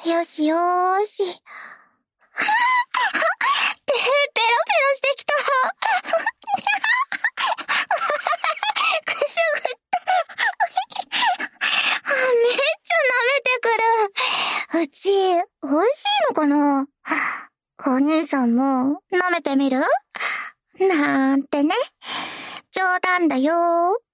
よしよーし。ペロペロしてきた。くすぐった。めっちゃ舐めてくる。うち、美味しいのかな？お兄さんも舐めてみる？なんてね。冗談だよー。